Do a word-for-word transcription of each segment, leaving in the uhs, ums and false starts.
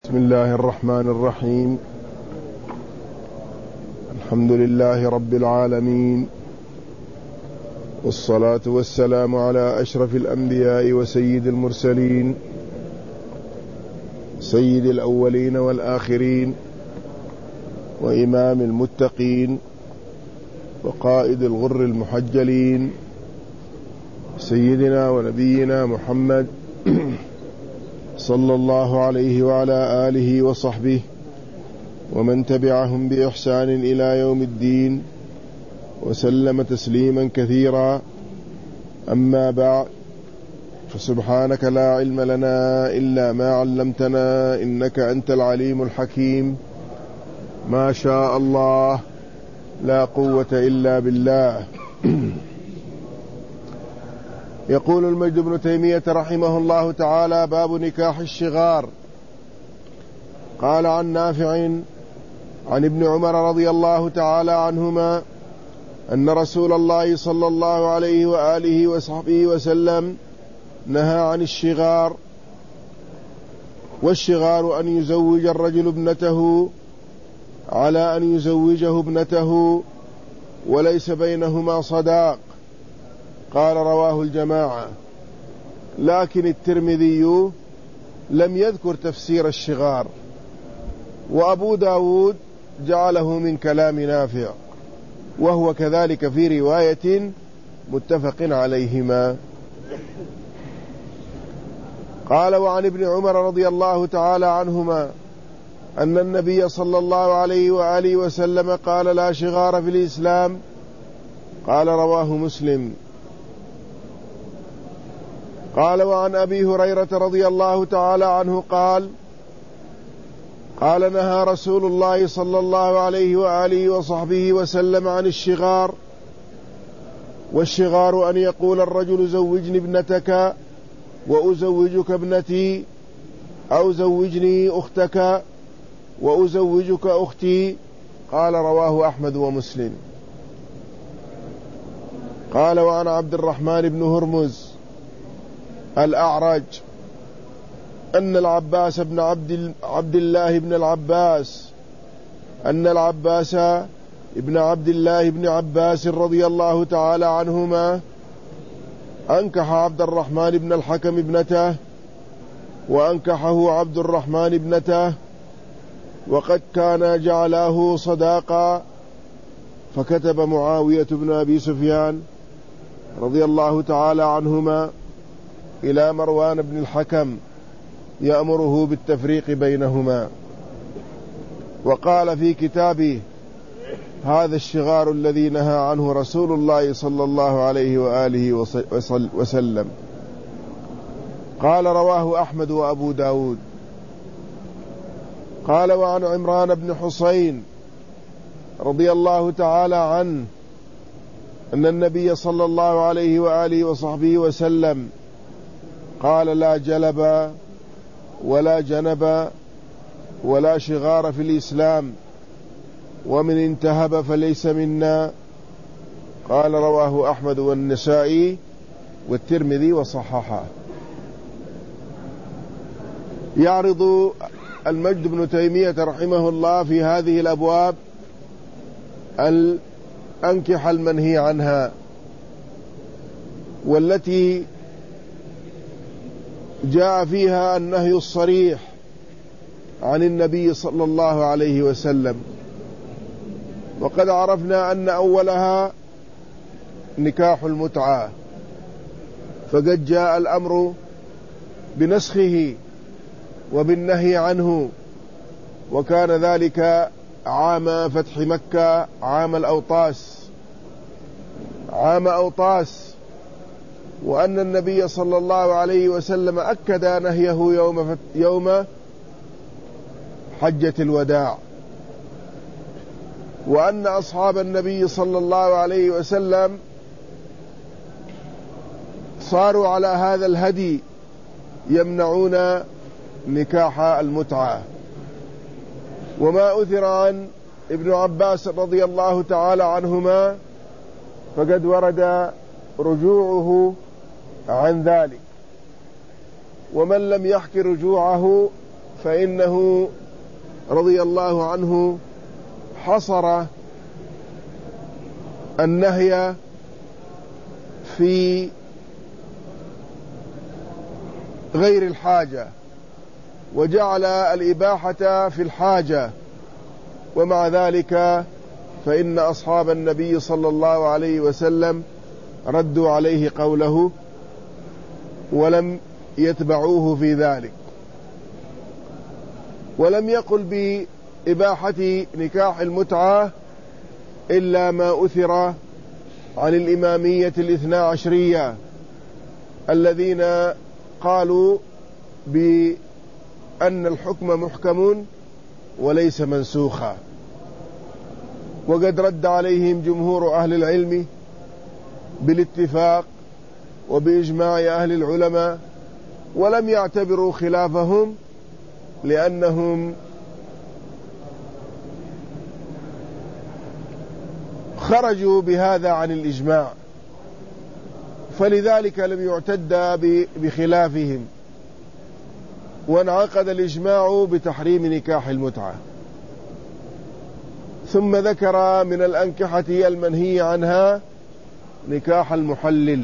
بسم الله الرحمن الرحيم. الحمد لله رب العالمين، والصلاة والسلام على أشرف الأنبياء وسيد المرسلين، سيد الأولين والآخرين، وإمام المتقين، وقائد الغر المحجلين، سيدنا ونبينا محمد صلى الله عليه وعلى آله وصحبه ومن تبعهم بإحسان إلى يوم الدين، وسلم تسليما كثيرا. أما بعد، فسبحانك لا علم لنا إلا ما علمتنا إنك أنت العليم الحكيم. ما شاء الله، لا قوة إلا بالله. يقول المجد بن تيمية رحمه الله تعالى: باب نكاح الشغار. قال عن نافع عن ابن عمر رضي الله تعالى عنهما أن رسول الله صلى الله عليه وآله وصحبه وسلم نهى عن الشغار. والشغار أن يزوج الرجل ابنته على أن يزوجه ابنته وليس بينهما صداق. قال: رواه الجماعة، لكن الترمذي لم يذكر تفسير الشغار، وأبو داود جعله من كلام نافع، وهو كذلك في رواية متفق عليهما. قال: وعن ابن عمر رضي الله تعالى عنهما أن النبي صلى الله عليه وآله وسلم قال: لا شغار في الإسلام. قال: رواه مسلم. قال: وعن أبي هريرة رضي الله تعالى عنه قال: قال نهى رسول الله صلى الله عليه وآله وصحبه وسلم عن الشغار. والشغار أن يقول الرجل: زوجني ابنتك وأزوجك ابنتي، أو زوجني أختك وأزوجك أختي. قال: رواه أحمد ومسلم. قال: وعن عبد الرحمن بن هرمز الأعرج أن العباس بن عبد, عبد الله بن العباس أن العباس ابن عبد الله بن عباس رضي الله تعالى عنهما أنكح عبد الرحمن بن الحكم ابنته، وأنكحه عبد الرحمن ابنته، وقد كان جعلاه صداقا. فكتب معاوية بن أبي سفيان رضي الله تعالى عنهما إلى مروان بن الحكم يأمره بالتفريق بينهما، وقال في كتابه: هذا الشغار الذي نهى عنه رسول الله صلى الله عليه وآله وسلم. قال: رواه أحمد وأبو داود. قال: وعن عمران بن حسين رضي الله تعالى عنه أن النبي صلى الله عليه وآله وصحبه وسلم قال: لا جلب ولا جنب ولا شغار في الإسلام، ومن انتهب فليس منا. قال: رواه أحمد والنسائي والترمذي وصححه. يعرض المجد بن تيمية رحمه الله في هذه الأبواب الأنكحة المنهي عنها، والتي جاء فيها النهي الصريح عن النبي صلى الله عليه وسلم. وقد عرفنا أن أولها نكاح المتعة، فقد جاء الأمر بنسخه وبالنهي عنه، وكان ذلك عام فتح مكة، عام الأوطاس، عام أوطاس، وأن النبي صلى الله عليه وسلم أكد نهيه يوم, يوم حجة الوداع، وأن أصحاب النبي صلى الله عليه وسلم صاروا على هذا الهدي يمنعون نكاح المتعة. وما أثر عن ابن عباس رضي الله تعالى عنهما فقد ورد رجوعه عن ذلك، ومن لم يحك رجوعه فإنه رضي الله عنه حصر النهي في غير الحاجة وجعل الإباحة في الحاجة، ومع ذلك فإن أصحاب النبي صلى الله عليه وسلم ردوا عليه قوله ولم يتبعوه في ذلك، ولم يقل بإباحة نكاح المتعة إلا ما أثر عن الإمامية الاثنى عشرية الذين قالوا بأن الحكم محكم وليس منسوخا، وقد رد عليهم جمهور أهل العلم بالاتفاق وبإجماع أهل العلماء، ولم يعتبروا خلافهم لأنهم خرجوا بهذا عن الإجماع، فلذلك لم يعتد بخلافهم، وانعقد الإجماع بتحريم نكاح المتعة. ثم ذكر من الأنكحة المنهي عنها نكاح المحلل،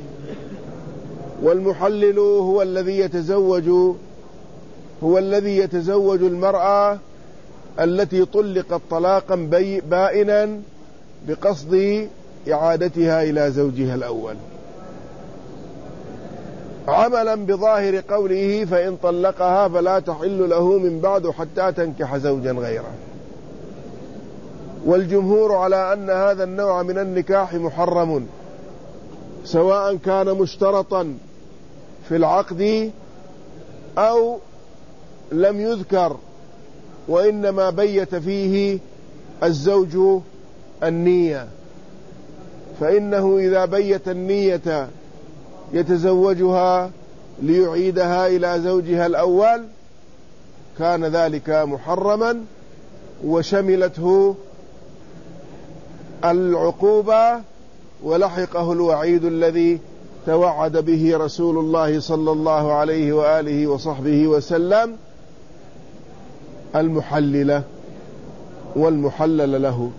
والمحلل هو الذي يتزوج هو الذي يتزوج المرأة التي طلقت طلاقا بائنا بقصد إعادتها إلى زوجها الأول، عملا بظاهر قوله فإن طلقها فلا تحل له من بعد حتى تنكح زوجا غيره. والجمهور على أن هذا النوع من النكاح محرم، سواء كان مشترطا في العقد أو لم يذكر وإنما بيت فيه الزوج النية، فإنه إذا بيت النية يتزوجها ليعيدها إلى زوجها الأول كان ذلك محرما، وشملته العقوبة ولحقه الوعيد الذي توعد به رسول الله صلى الله عليه وآله وصحبه وسلم المحللة والمحلل له.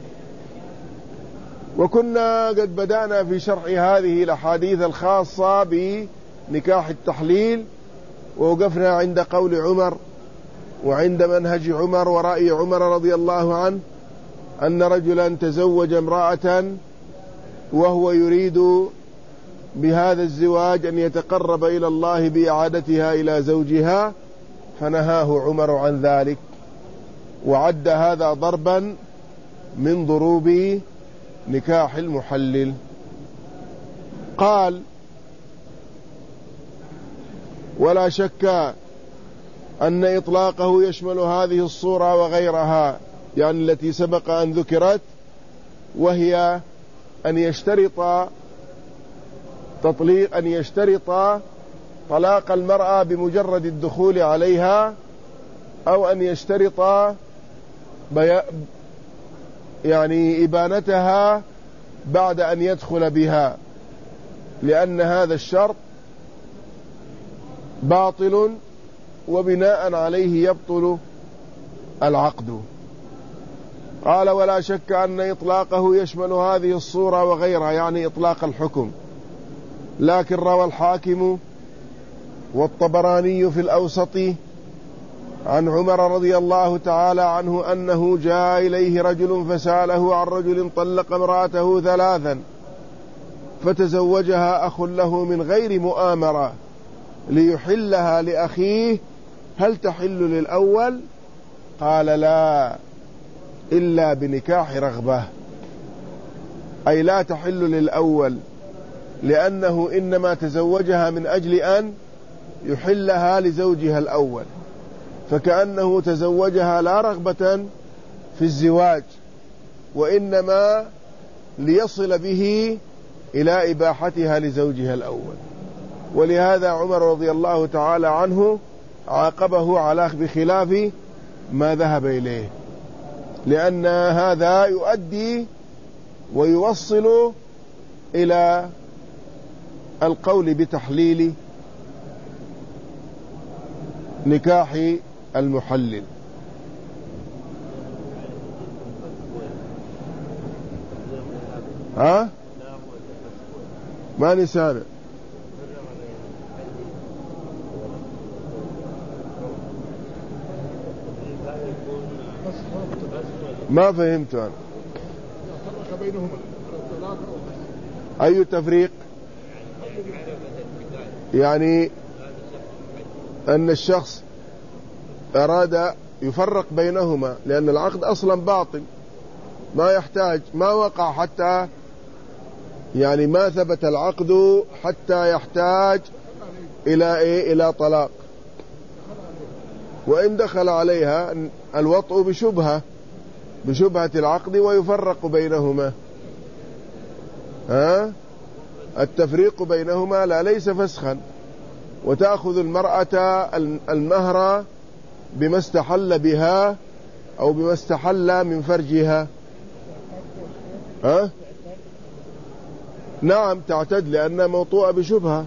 وكنا قد بدأنا في شرح هذه الأحاديث الخاصة بنكاح التحليل، ووقفنا عند قول عمر وعند منهج عمر ورأي عمر رضي الله عنه أن رجلا تزوج امرأة وهو يريد بهذا الزواج أن يتقرب إلى الله بإعادتها إلى زوجها، فنهاه عمر عن ذلك، وعد هذا ضربا من ضروب نكاح المحلل. قال ولا شك أن إطلاقه يشمل هذه الصورة وغيرها، يعني التي سبق أن ذكرت، وهي أن يشترط تطليق أن يشترط طلاق المرأة بمجرد الدخول عليها، أو أن يشترط بي... يعني إبانتها بعد أن يدخل بها، لأن هذا الشرط باطل وبناء عليه يبطل العقد. قال ولا شك أن إطلاقه يشمل هذه الصورة وغيرها، يعني إطلاق الحكم. لكن روى الحاكم والطبراني في الأوسط عن عمر رضي الله تعالى عنه أنه جاء إليه رجل فسأله عن رجل طلق امرأته ثلاثا فتزوجها أخ له من غير مؤامرة ليحلها لأخيه، هل تحل للأول؟ قال لا، إلا بنكاح رغبة، أي لا تحل للأول، لأنه إنما تزوجها من أجل أن يحلها لزوجها الأول، فكأنه تزوجها لا رغبة في الزواج، وإنما ليصل به إلى إباحتها لزوجها الأول. ولهذا عمر رضي الله تعالى عنه عاقبه على بخلاف ما ذهب إليه، لأن هذا يؤدي ويوصل إلى القول بتحليل نكاح المحلل. ها ماني سامع. ما فهمت أنا. أي تفريق؟ يعني أن الشخص أراد يفرق بينهما، لأن العقد أصلا باطل، ما يحتاج، ما وقع حتى، يعني ما ثبت العقد حتى يحتاج إلى إيه؟ إلى طلاق. وإن دخل عليها الوطء بشبهة بشبهة العقد ويفرق بينهما. ها التفريق بينهما لا ليس فسخا، وتأخذ المرأة المهر بما استحل بها أو بما استحل من فرجها. ها نعم تعتد لأنها موطوءة بشبهة،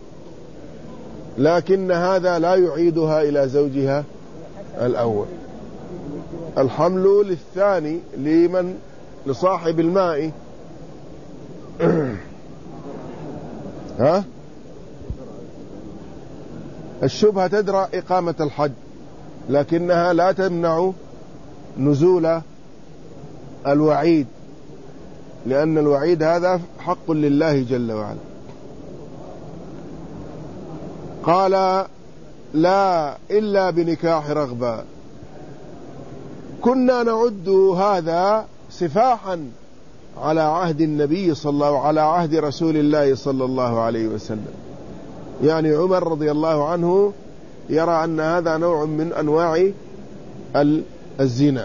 لكن هذا لا يعيدها إلى زوجها الأول. الحمل للثاني لمن لصاحب الماء. ها الشبهة تدرى إقامة الحد، لكنها لا تمنع نزول الوعيد، لأن الوعيد هذا حق لله جل وعلا. قال لا إلا بنكاح رغبة. كنا نعد هذا سفاحا على عهد النبي صلى الله على عهد رسول الله صلى الله عليه وسلم. يعني عمر رضي الله عنه يرى أن هذا نوع من أنواع الزنا.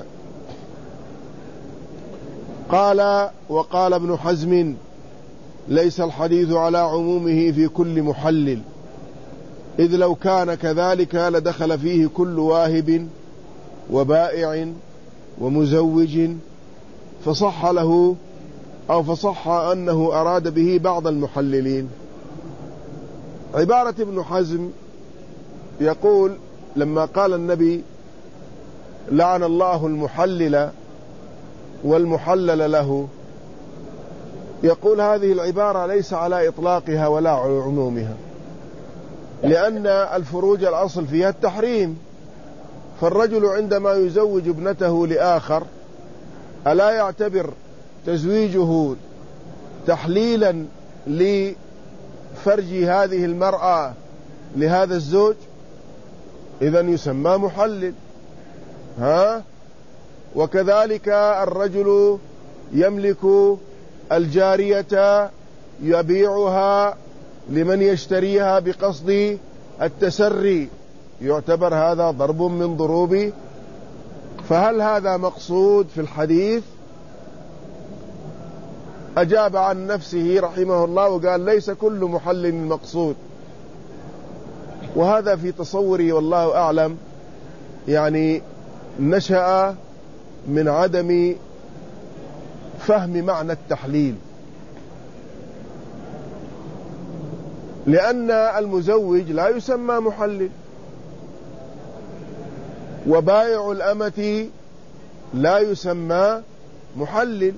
قال وقال ابن حزم ليس الحديث على عمومه في كل محلل، إذ لو كان كذلك لدخل فيه كل واهب وبائع ومزوج، فصح له أو فصح أنه أراد به بعض المحللين. عبارة ابن حزم يقول لما قال النبي لعن الله المحلل والمحلل له، يقول هذه العبارة ليس على إطلاقها ولا على عمومها، لأن الفروج الأصل فيها التحريم. فالرجل عندما يزوج ابنته لآخر ألا يعتبر تزويجه تحليلا لفرج هذه المرأة لهذا الزوج؟ إذن يسمى محلل. ها وكذلك الرجل يملك الجارية يبيعها لمن يشتريها بقصد التسري، يعتبر هذا ضرب من ضروب. فهل هذا مقصود في الحديث؟ أجاب عن نفسه رحمه الله وقال ليس كل محلل مقصود. وهذا في تصوري والله أعلم يعني نشأ من عدم فهم معنى التحليل، لأن المزوج لا يسمى محلل، وبائع الأمة لا يسمى محلل،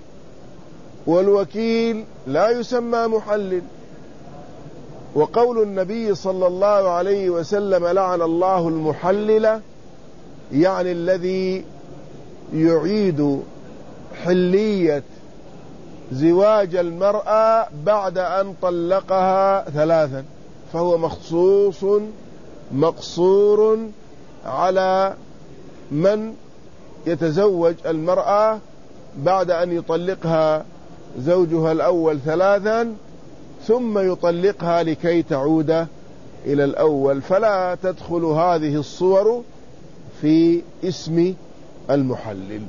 والوكيل لا يسمى محلل. وقول النبي صلى الله عليه وسلم لعن الله المحلل يعني الذي يعيد حلية زواج المرأة بعد أن طلقها ثلاثا، فهو مخصوص مقصور على من يتزوج المرأة بعد أن يطلقها زوجها الأول ثلاثا ثم يطلقها لكي تعود إلى الأول، فلا تدخل هذه الصور في اسم المحلل.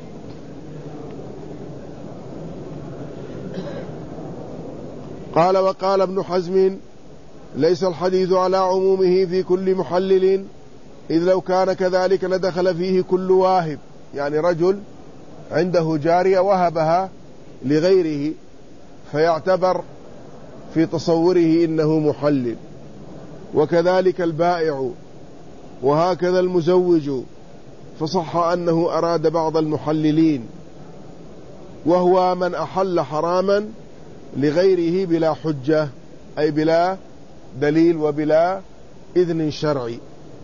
قال وقال ابن حزم ليس الحديث على عمومه في كل محلل، إذ لو كان كذلك لدخل فيه كل واهب. يعني رجل عنده جارية وهبها لغيره فيعتبر في تصوره إنه محلل، وكذلك البائع وهكذا المزوج، فصح أنه أراد بعض المحللين، وهو من أحل حراما لغيره بلا حجة، أي بلا دليل وبلا إذن شرعي.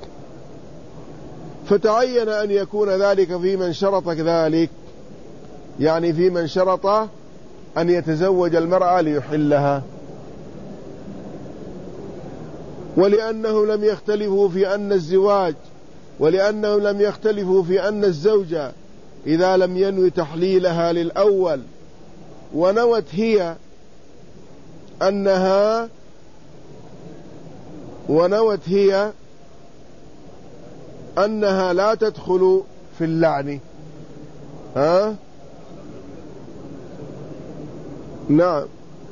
فتعين أن يكون ذلك في من شرط ذلك، يعني في من شرط أن يتزوج المرأة ليحلها. ولأنه لم يختلفوا في أن الزواج ولأنه لم يختلفوا في أن الزوجة إذا لم ينوي تحليلها للأول ونوت هي أنها ونوت هي أنها لا تدخل في اللعن، ها؟ نعم.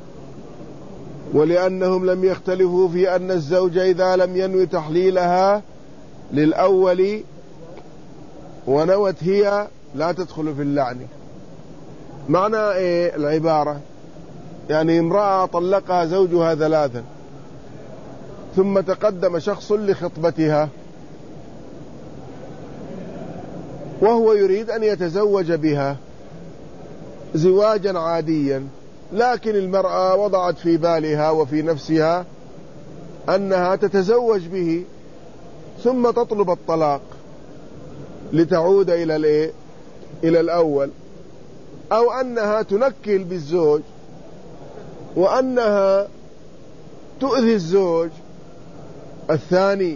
ولأنهم لم يختلفوا في أن الزوج إذا لم ينوي تحليلها للأول ونوت هي لا تدخل في اللعن. معنى إيه العبارة؟ يعني امرأة طلقها زوجها ثلاثا، ثم تقدم شخص لخطبتها وهو يريد أن يتزوج بها زواجا عاديا، لكن المرأة وضعت في بالها وفي نفسها أنها تتزوج به ثم تطلب الطلاق لتعود إلى الإيه؟ إلى الأول، أو أنها تنكل بالزوج وأنها تؤذي الزوج الثاني،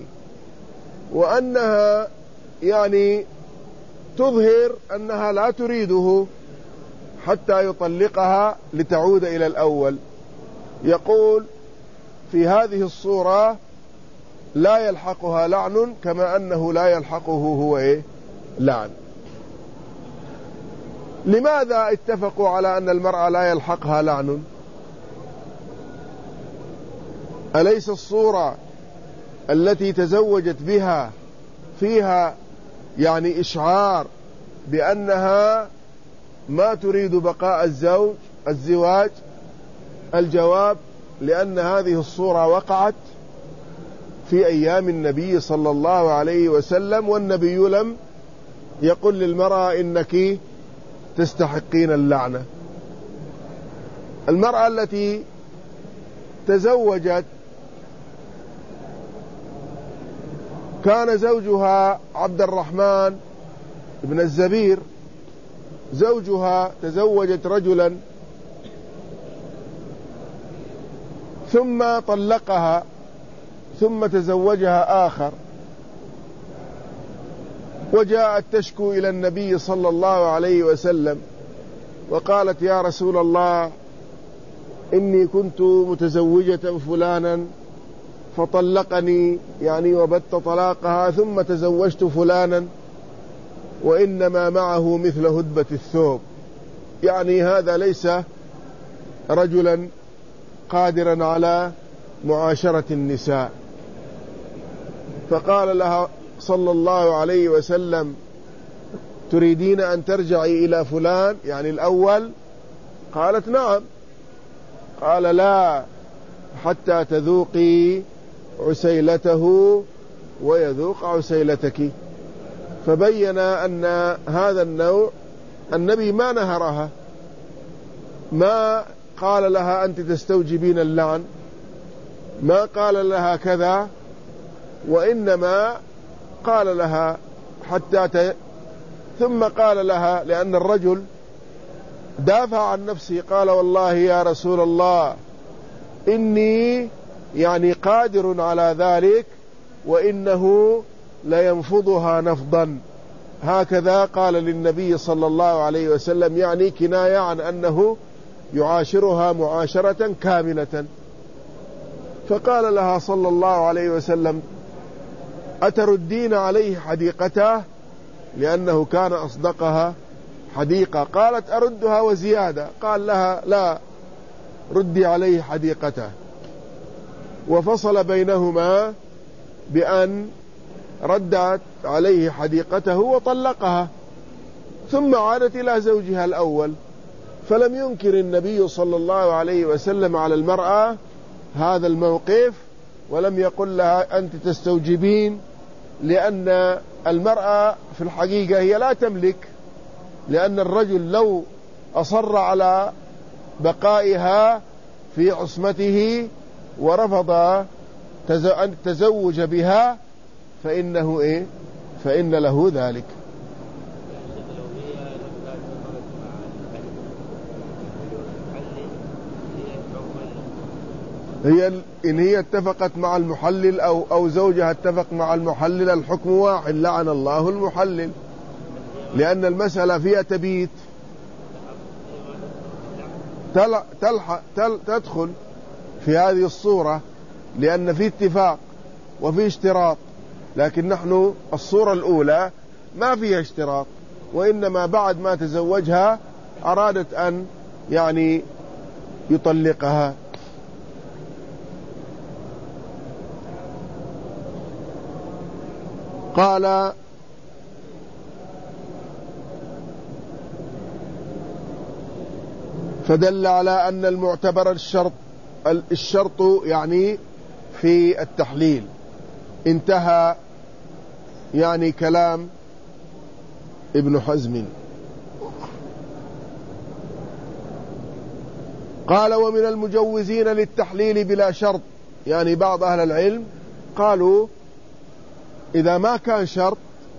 وأنها يعني تظهر أنها لا تريده حتى يطلقها لتعود إلى الأول. يقول في هذه الصورة لا يلحقها لعن، كما أنه لا يلحقه هو إيه؟ لعن. لماذا اتفقوا على أن المرأة لا يلحقها لعن؟ أليس الصورة التي تزوجت بها فيها يعني إشعار بأنها ما تريد بقاء الزوج الزواج؟ الجواب: لأن هذه الصورة وقعت في أيام النبي صلى الله عليه وسلم، والنبي لم يقل للمرأة إنك تستحقين اللعنة. المرأة التي تزوجت كان زوجها عبد الرحمن بن الزبير، زوجها تزوجت رجلا ثم طلقها ثم تزوجها آخر، وجاءت تشكو إلى النبي صلى الله عليه وسلم وقالت: يا رسول الله، إني كنت متزوجة فلانا فطلقني يعني وبت طلاقها، ثم تزوجت فلانا وإنما معه مثل هدبة الثوب، يعني هذا ليس رجلا قادرا على معاشرة النساء. فقال لها صلى الله عليه وسلم: تريدين أن ترجعي إلى فلان يعني الأول؟ قالت: نعم. قال: لا، حتى تذوقي عسيلته ويذوق عسيلتك. فبين أن هذا النوع النبي ما نهرها، ما قال لها أنت تستوجبين اللعن، ما قال لها كذا، وإنما قال لها حتى ت... ثم قال لها، لأن الرجل دافع عن نفسه، قال: والله يا رسول الله، إني يعني قادر على ذلك، وإنه لينفضها نفضا. هكذا قال للنبي صلى الله عليه وسلم، يعني كناية عن أنه يعاشرها معاشرة كاملة. فقال لها صلى الله عليه وسلم: أتردين عليه حديقته؟ لأنه كان أصدقها حديقة. قالت: أردها وزيادة. قال لها: لا، ردي عليه حديقته. وفصل بينهما بأن ردت عليه حديقته وطلقها، ثم عادت إلى زوجها الأول. فلم ينكر النبي صلى الله عليه وسلم على المرأة هذا الموقف، ولم يقل لها أنت تستوجبين لأن المرأة في الحقيقة هي لا تملك، لأن الرجل لو أصر على بقائها في عصمته ورفض أن التزوج بها فإنه إيه فإن له ذلك. هي إن هي اتفقت مع المحلل أو أو زوجها اتفق مع المحلل الحكم واحد، لعن الله المحلل، لأن المسألة فيها تبيت تلحق تدخل في هذه الصورة، لأن في اتفاق وفي اشتراط، لكن نحن الصورة الأولى ما فيها اشتراط، وإنما بعد ما تزوجها أرادت أن يعني يطلقها. قال فدل على أن المعتبر الشرط الشرط يعني في التحليل. انتهى يعني كلام ابن حزم. قال ومن المجوزين للتحليل بلا شرط، يعني بعض أهل العلم قالوا إذا ما كان شرط،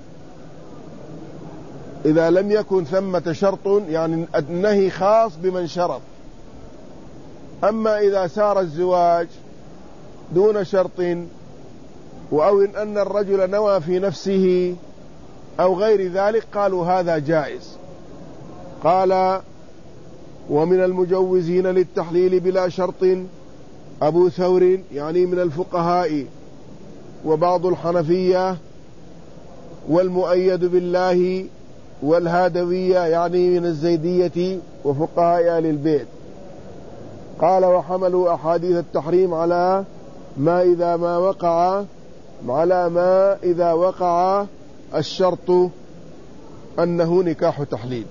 إذا لم يكن ثمة شرط، يعني النهي خاص بمن شرط. أما إذا سار الزواج دون شرط، أو إن أن الرجل نوى في نفسه أو غير ذلك، قالوا هذا جائز. قال ومن المجوزين للتحليل بلا شرط أبو ثور، يعني من الفقهاء، وبعض الحنفية، والمؤيد بالله، والهادوية، يعني من الزيدية وفقهاء آل البيت. قال وحملوا أحاديث التحريم على ما إذا ما وقع على ما إذا وقع الشرط أنه نكاح تحليل،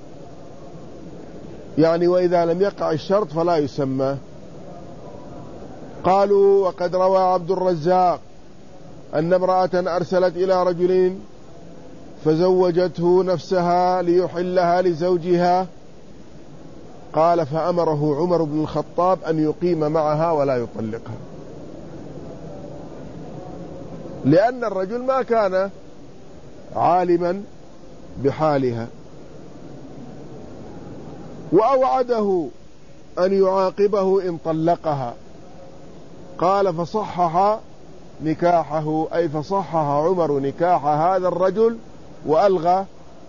يعني وإذا لم يقع الشرط فلا يسمى. قالوا وقد روى عبد الرزاق أن امرأة أرسلت إلى رجل فزوجته نفسها ليحلها لزوجها، قال فأمره عمر بن الخطاب أن يقيم معها ولا يطلقها، لأن الرجل ما كان عالما بحالها، وأوعده أن يعاقبه إن طلقها. قال فصحح نكاحه، أي فصحح عمر نكاح هذا الرجل وألغى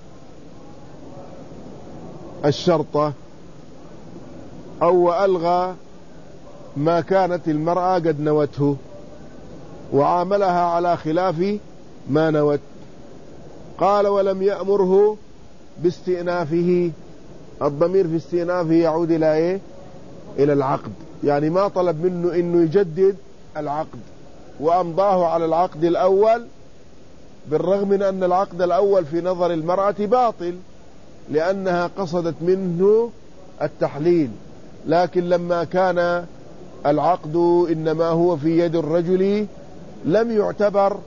الشرطة، أو وألغى ما كانت المرأة قد نوته، وعاملها على خلاف ما نوت. قال ولم يأمره باستئنافه، الضمير في استئنافه يعود إلى إيه؟ إلى العقد، يعني ما طلب منه إنه يجدد العقد، وأمضاه على العقد الأول، بالرغم من أن العقد الأول في نظر المرأة باطل لأنها قصدت منه التحليل، لكن لما كان العقد إنما هو في يد الرجل لم يعتبر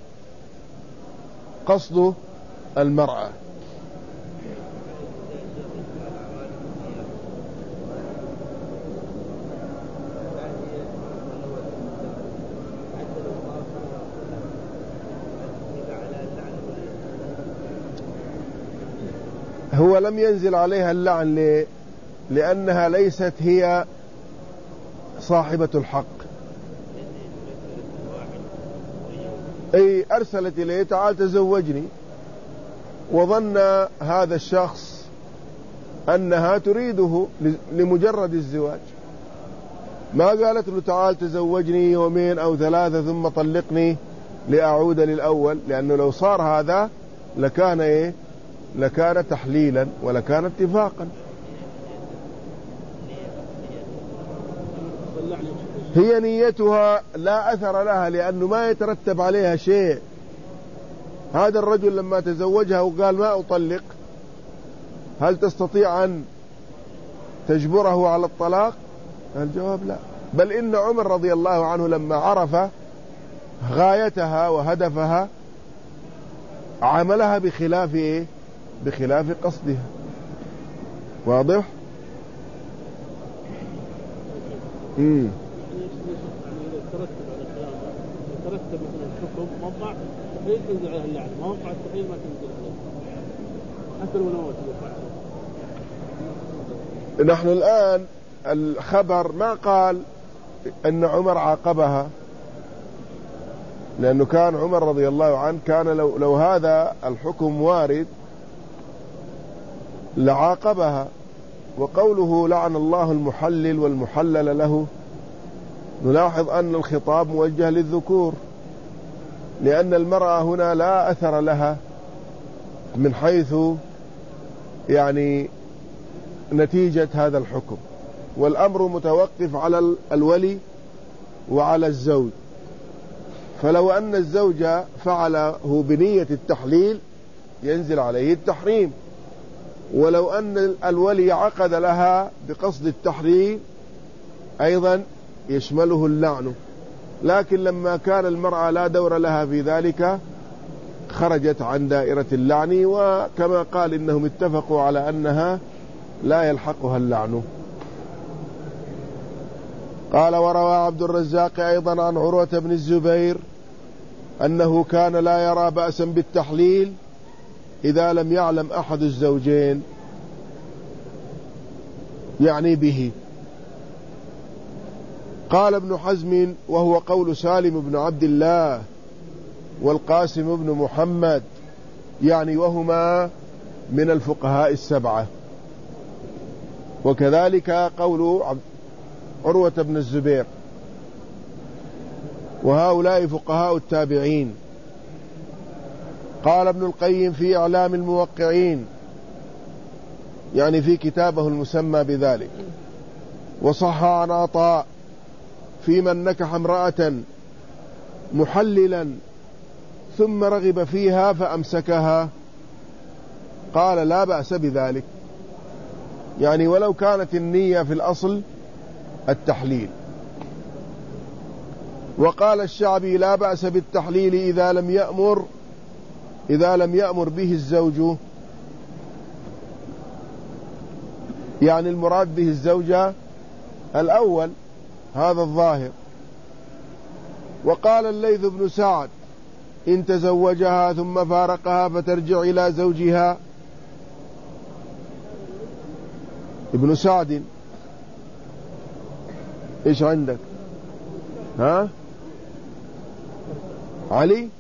قصد المرأة. هو لم ينزل عليها اللعن ليه؟ لأنها ليست هي صاحبة الحق، أي أرسلت إليه تعال تزوجني، وظن هذا الشخص أنها تريده لمجرد الزواج، ما قالت له تعال تزوجني يومين أو ثلاثة ثم طلقني لأعود للأول، لأنه لو صار هذا لكان إيه؟ لكان تحليلا ولكان اتفاقا. هي نيتها لا أثر لها، لأنه ما يترتب عليها شيء. هذا الرجل لما تزوجها وقال ما أطلق، هل تستطيع أن تجبره على الطلاق؟ الجواب لا، بل إن عمر رضي الله عنه لما عرف غايتها وهدفها عملها بخلاف إيه؟ بخلاف قصدها. واضح؟ امم ترتب مثلا الحكم موقع التحليل تنزل عليه اللعنة، موقع التحليل ما تنزل عليه حتى لو نوت الفعل. نحن الآن الخبر ما قال أن عمر عاقبها، لأنه كان عمر رضي الله عنه كان لو, لو هذا الحكم وارد لعاقبها. وقوله لعن الله المحلل والمحلل له، نلاحظ أن الخطاب موجه للذكور، لأن المرأة هنا لا أثر لها من حيث يعني نتيجة هذا الحكم، والأمر متوقف على الولي وعلى الزوج. فلو أن الزوج فعله بنية التحليل ينزل عليه التحريم، ولو أن الولي عقد لها بقصد التحريم أيضا يشمله اللعن. لكن لما كان المرأة لا دور لها في ذلك خرجت عن دائرة اللعن، وكما قال إنهم اتفقوا على أنها لا يلحقها اللعن. قال وروى عبد الرزاق أيضا عن عروة بن الزبير أنه كان لا يرى بأسا بالتحليل إذا لم يعلم أحد الزوجين، يعني به. قال ابن حزم وهو قول سالم بن عبد الله والقاسم بن محمد، يعني وهما من الفقهاء السبعة، وكذلك قول عروة بن الزبير، وهؤلاء فقهاء التابعين. قال ابن القيم في إعلام الموقعين، يعني في كتابه المسمى بذلك، وصح عن عطاء في من نكح امرأة محللا ثم رغب فيها فأمسكها، قال لا بأس بذلك، يعني ولو كانت النية في الأصل التحليل. وقال الشعبي لا بأس بالتحليل إذا لم يأمر إذا لم يأمر به الزوج، يعني المراد به الزوجة الأول، هذا الظاهر. وقال الليث بن سعد إن تزوجها ثم فارقها فترجع إلى زوجها. ابن سعد إيش عندك؟ ها علي؟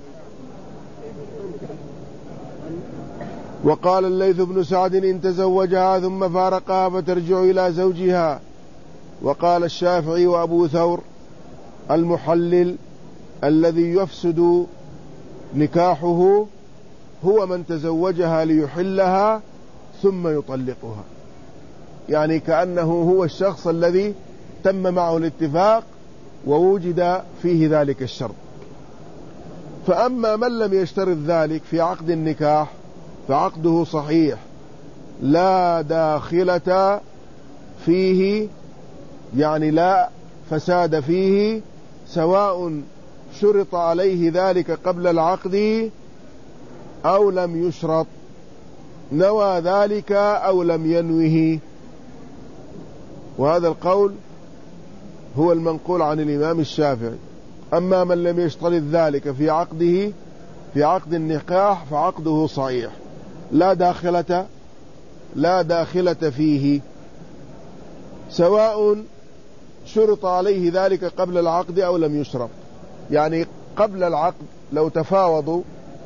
وقال الليث بن سعد إن تزوجها ثم فارقها فترجع إلى زوجها. وقال الشافعي وأبو ثور المحلل الذي يفسد نكاحه هو من تزوجها ليحلها ثم يطلقها، يعني كأنه هو الشخص الذي تم معه الاتفاق ووجد فيه ذلك الشرط. فأما من لم يشترط ذلك في عقد النكاح فعقده صحيح لا داخلة فيه، يعني لا فساد فيه، سواء شرط عليه ذلك قبل العقد أو لم يشرط، نوى ذلك أو لم ينوه. وهذا القول هو المنقول عن الإمام الشافعي. أما من لم يشترط ذلك في عقده في عقد النكاح فعقده صحيح لا داخلة لا داخلة فيه، سواء شرط عليه ذلك قبل العقد أو لم يشرط. يعني قبل العقد لو تفاوضوا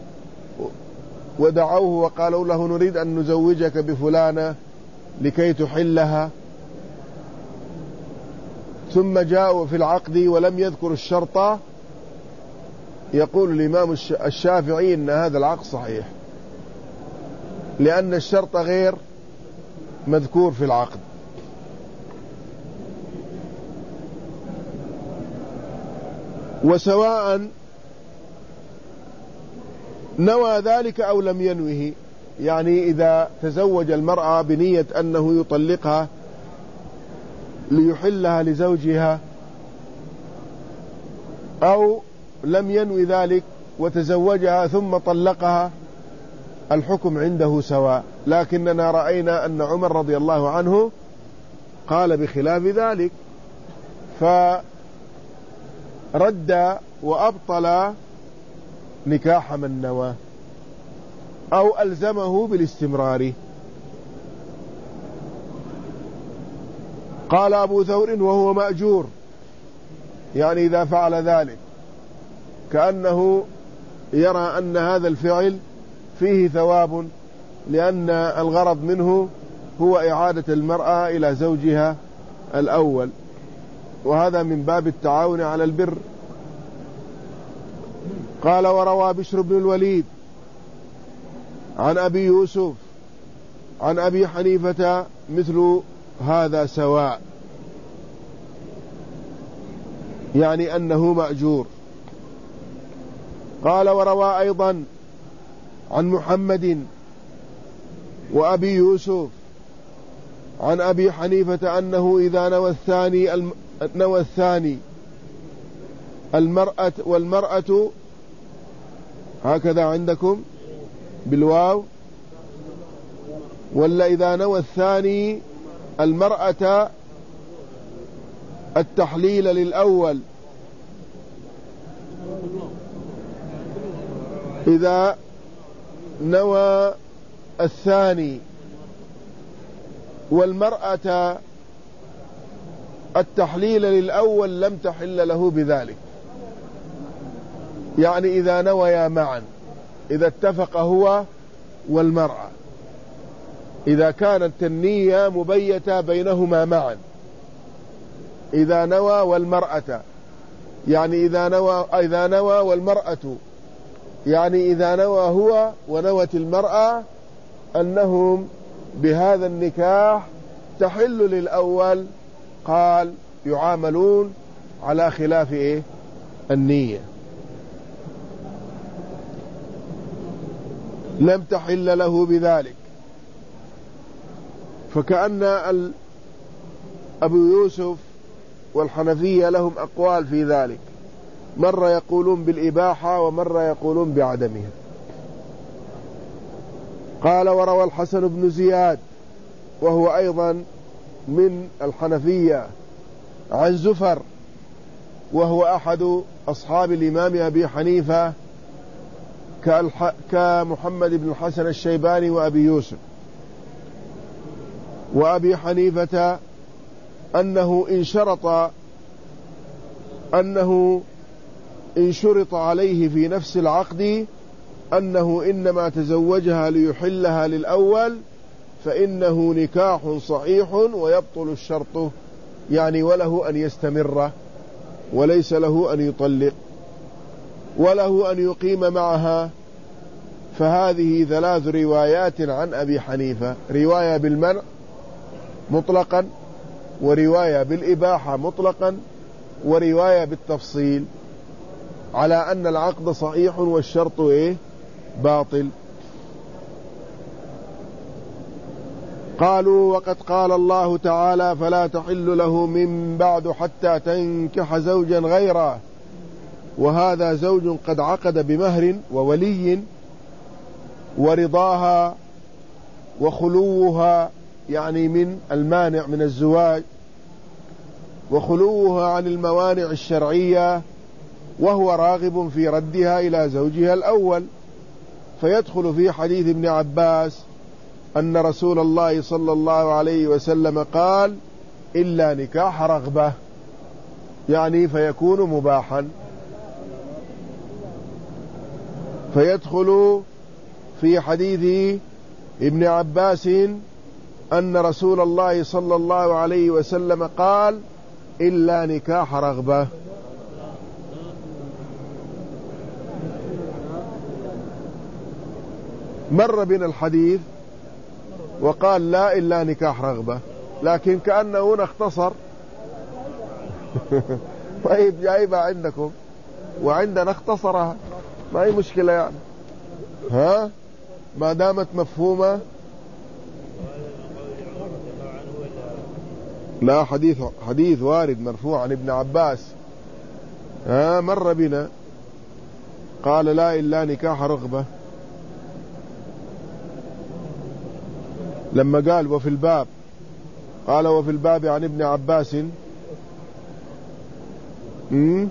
ودعوه وقالوا له نريد أن نزوجك بفلانة لكي تحلها، ثم جاءوا في العقد ولم يذكر الشرط، يقول الإمام الشافعي إن هذا العقد صحيح، لأن الشرط غير مذكور في العقد. وسواء نوى ذلك أو لم ينوه، يعني إذا تزوج المرأة بنية أنه يطلقها ليحلها لزوجها أو لم ينوي ذلك وتزوجها ثم طلقها الحكم عنده سواء، لكننا رأينا أن عمر رضي الله عنه قال بخلاف ذلك، فرد وأبطل نكاح من نوى أو ألزمه بالاستمرار. قال أبو ثور وهو مأجور، يعني إذا فعل ذلك كأنه يرى أن هذا الفعل فيه ثواب، لأن الغرض منه هو إعادة المرأة إلى زوجها الأول، وهذا من باب التعاون على البر. قال وروى بشر بن الوليد عن أبي يوسف عن أبي حنيفة مثل هذا سواء، يعني أنه مأجور. قال وروى أيضا عن محمد وأبي يوسف عن أبي حنيفة أنه إذا نوى الثاني الم... نوى الثاني المرأة والمرأة، هكذا عندكم بالواو، ولا إذا نوى الثاني المرأة التحليل للأول، إذا نوى الثاني والمرأة التحليل للأول لم تحل له بذلك، يعني إذا نويا معا، إذا اتفق هو والمرأة، إذا كانت النية مبيتة بينهما معا، إذا نوى والمرأة، يعني إذا نوى إذا نوى والمرأة، يعني إذا نوى هو ونوت المرأة أنهم بهذا النكاح تحل للأول، قال يعاملون على خلاف إيه؟ النية، لم تحل له بذلك. فكأن أبو يوسف والحنفية لهم أقوال في ذلك، مرة يقولون بالإباحة ومرة يقولون بعدمها. قال وروى الحسن بن زياد وهو أيضا من الحنفية عن زفر وهو أحد أصحاب الإمام أبي حنيفة كمحمد بن الحسن الشيباني وأبي يوسف وأبي حنيفة، أنه إن شرط أنه إن شرط عليه في نفس العقد أنه إنما تزوجها ليحلها للأول فإنه نكاح صحيح ويبطل الشرط، يعني وله أن يستمر وليس له أن يطلق وله أن يقيم معها. فهذه ثلاث روايات عن أبي حنيفة، رواية بالمنع مطلقا، ورواية بالإباحة مطلقا، ورواية بالتفصيل، على أن العقد صحيح والشرط إيه؟ باطل. قالوا وقد قال الله تعالى فلا تحل له من بعد حتى تنكح زوجا غيره، وهذا زوج قد عقد بمهر وولي ورضاها وخلوها، يعني من المانع من الزواج، وخلوها عن الموانع الشرعية، وهو راغب في ردها إلى زوجها الأول. فيدخل في حديث ابن عباس أن رسول الله صلى الله عليه وسلم قال إلا نكاح رغبة، يعني فيكون مباحا. فيدخل في حديث ابن عباس أن رسول الله صلى الله عليه وسلم قال إلا نكاح رغبة. مر بنا الحديث وقال لا إلا نكاح رغبة، لكن كأنه هنا اختصر. طيب جايبها عندكم وعندنا اختصرها، ما هي مشكلة يعني، ها ما دامت مفهومة. لا، حديث حديث وارد مرفوع عن ابن عباس، ها مر بنا. قال لا إلا نكاح رغبة، لما قال وفي الباب، قال وفي الباب عن ابن عباس م?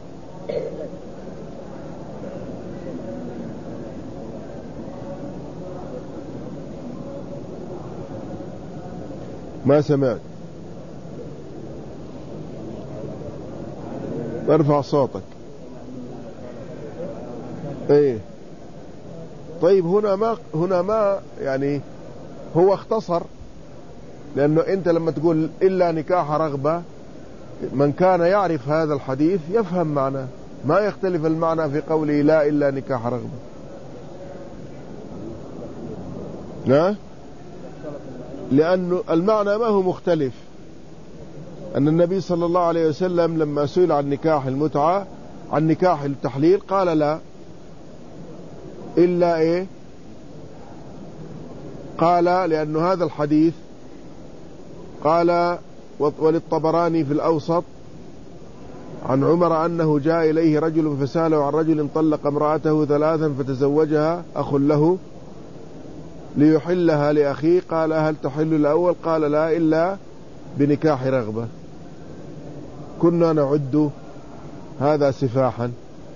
ما سمعت، ارفع صوتك. ايه طيب، هنا ما هنا ما يعني هو اختصر، لأنه أنت لما تقول إلا نكاح رغبة، من كان يعرف هذا الحديث يفهم معناه، ما يختلف المعنى في قوله لا إلا نكاح رغبة. لا، لأن المعنى ما هو مختلف. أن النبي صلى الله عليه وسلم لما سئل عن نكاح المتعة، عن نكاح التحليل، قال لا إلا إيه؟ قال لأن هذا الحديث، قال وللطبراني في الأوسط عن عمر أنه جاء إليه رجل فسأله عن رجل طلق امرأته ثلاثا فتزوجها أخ له ليحلها لأخيه، قال هل تحل الأول؟ قال لا إلا بنكاح رغبة. كنا نعد هذا سفاحا.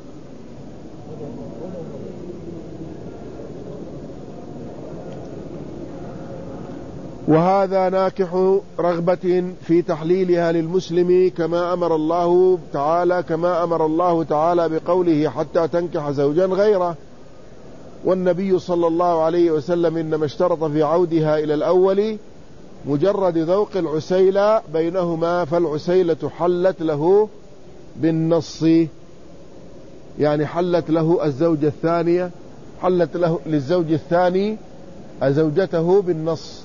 وهذا ناكح رغبة في تحليلها للمسلم، كما أمر الله تعالى كما أمر الله تعالى بقوله حتى تنكح زوجا غيره. والنبي صلى الله عليه وسلم إنما اشترط في عودها إلى الأول مجرد ذوق العسيلة بينهما، فالعسيلة حلت له بالنص، يعني حلت له الزوجة الثانية، حلت له للزوج الثاني زوجته بالنص.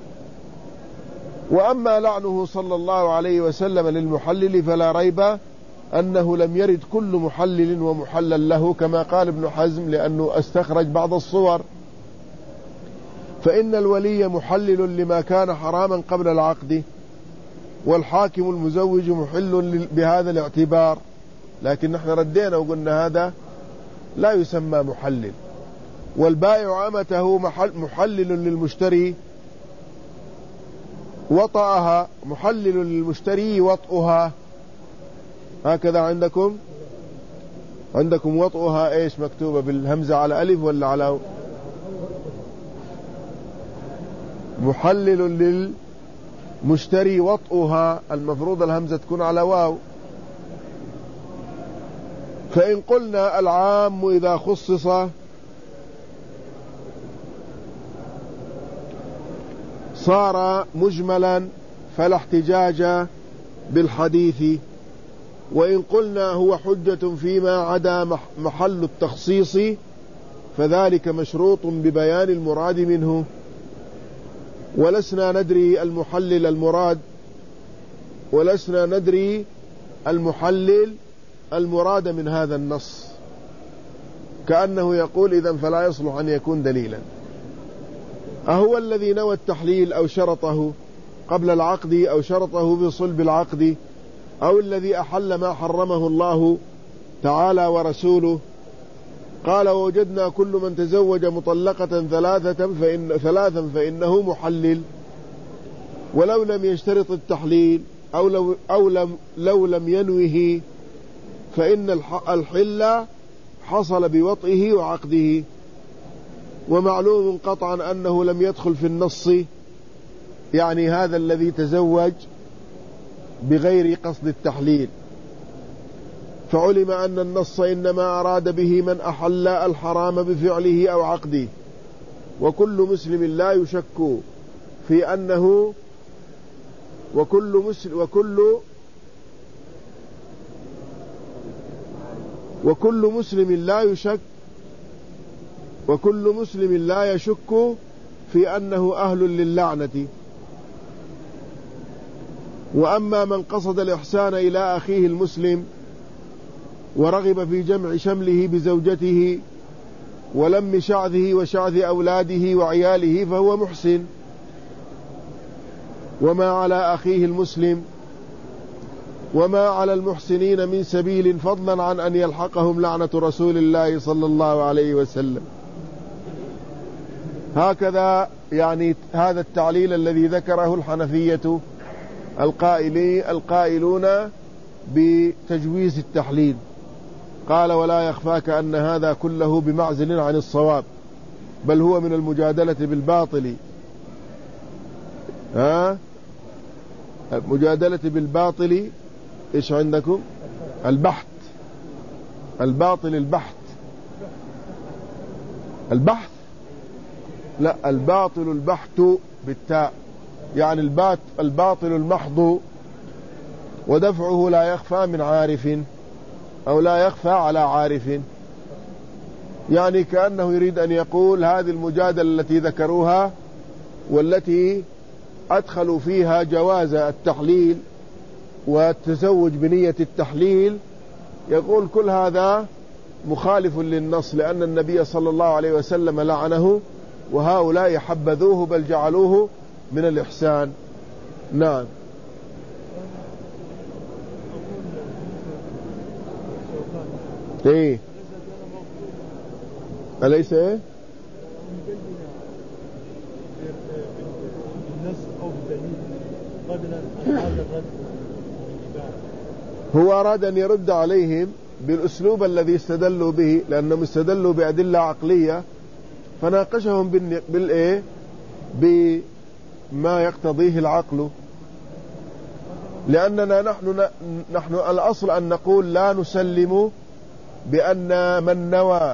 وأما لعنه صلى الله عليه وسلم للمحلل فلا ريب أنه لم يرد كل محلل ومحلل له، كما قال ابن حزم، لأنه استخرج بعض الصور. فإن الولي محلل لما كان حراما قبل العقد، والحاكم المزوج محل بهذا الاعتبار، لكن نحن ردينا وقلنا هذا لا يسمى محلل. والبائع أمته محلل للمشتري وطأها، محلل للمشتري وطئها، هكذا عندكم عندكم وطئها ايش مكتوبة بالهمزة على ألف ولا على؟ محلل للمشتري وطئها، المفروض الهمزة تكون على واو. فإن قلنا العام إذا خصص صار مجملا فلا احتجاج بالحديث، وإن قلنا هو حجة فيما عدا محل التخصيص فذلك مشروط ببيان المراد منه. ولسنا ندري المحلل المراد ولسنا ندري المحلل المراد من هذا النص، كأنه يقول إذن فلا يصلح أن يكون دليلا. أهو الذي نوى التحليل أو شرطه قبل العقد أو شرطه في صلب العقد، أو الذي أحل ما حرمه الله تعالى ورسوله؟ قال ووجدنا كل من تزوج مطلقة ثلاثة فإن ثلاثا فإنه محلل، ولو لم يشترط التحليل أو لو, أو لم لو لم ينوه فإن الحل حصل بوطئه وعقده. ومعلوم قطعا أنه لم يدخل في النص، يعني هذا الذي تزوج بغير قصد التحليل، فعلم أن النص إنما أراد به من أحل الحرام بفعله أو عقده. وكل مسلم لا يشك في أنه وكل مسلم وكل وكل مسلم لا يشك وكل مسلم لا يشك في أنه أهل للعنة. وأما من قصد الإحسان إلى أخيه المسلم ورغب في جمع شمله بزوجته ولم شعثه وشعث أولاده وعياله فهو محسن. وما على أخيه المسلم وما على المحسنين من سبيل فضلا عن أن يلحقهم لعنة رسول الله صلى الله عليه وسلم. هكذا يعني هذا التعليل الذي ذكره الحنفية القائلي القائلون بتجويز التحليل. قال ولا يخفاك أن هذا كله بمعزل عن الصواب، بل هو من المجادلة بالباطل. ها المجادلة بالباطل إيش عندكم؟ البحث. الباطل البحث. البحث لا، الباطل البحث بالتاء، يعني البات الباطل المحض، ودفعه لا يخفى من عارف أو لا يخفى على عارف. يعني كأنه يريد أن يقول هذه المجادلة التي ذكروها والتي أدخلوا فيها جواز التحليل والتزوج بنية التحليل، يقول كل هذا مخالف للنص، لأن النبي صلى الله عليه وسلم لعنه وهؤلاء حبذوه بل جعلوه من الإحسان. نعم. ايه أليس ايه هو أراد أن يرد عليهم بالأسلوب الذي استدلوا به، لأنهم استدلوا بأدلة عقلية، فناقشهم بالإيه بما يقتضيه العقل. لأننا نحن نحن الأصل أن نقول لا نسلم بأن من نوى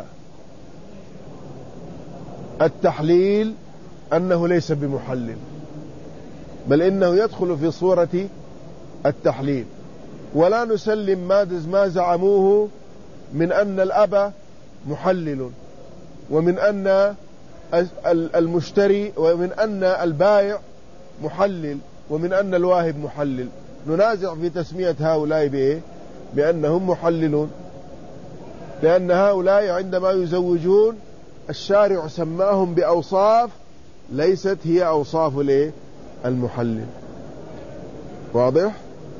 التحليل أنه ليس بمحلل، بل إنه يدخل في صورة التحليل. ولا نسلم ما زعموه من أن الأب محلل، ومن أن المشتري، ومن أن البائع محلل، ومن أن الواهب محلل. ننازع في تسمية هؤلاء بإيه؟ بأنهم محللون، لأن هؤلاء عندما يزوجون الشارع سماهم بأوصاف ليست هي أوصاف المحلل. واضح؟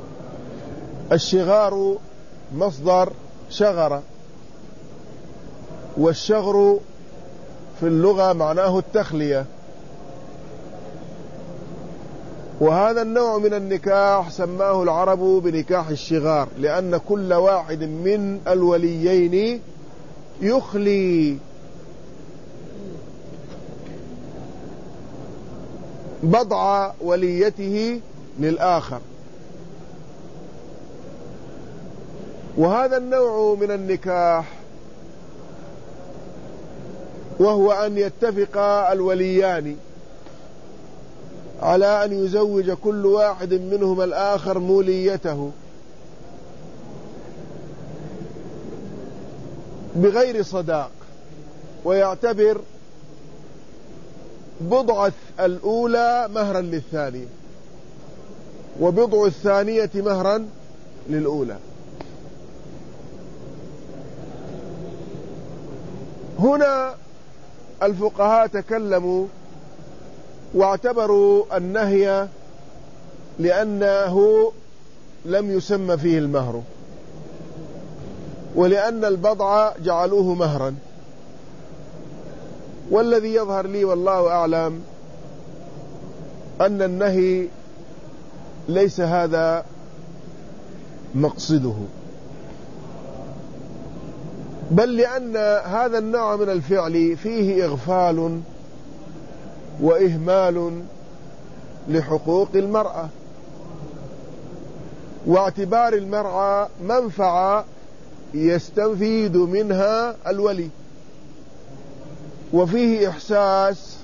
الشغار مصدر شغر، والشغر في اللغة معناه التخلية. وهذا النوع من النكاح سماه العرب بنكاح الشغار، لأن كل واحد من الوليين يخلي بضع وليته للآخر. وهذا النوع من النكاح وهو أن يتفق الوليان على أن يزوج كل واحد منهما الآخر موليته بغير صداق، ويعتبر بضعة الأولى مهرا للثانية، وبضع الثانية مهرا للأولى. هنا الفقهاء تكلموا واعتبروا النهي لأنه لم يسمى فيه المهر، ولأن البضع جعلوه مهرا. والذي يظهر لي والله أعلم أن النهي ليس هذا مقصده، بل لأن هذا النوع من الفعل فيه إغفال وإهمال لحقوق المرأة، واعتبار المرأة منفعة يستفيد منها الولي، وفيه إحساس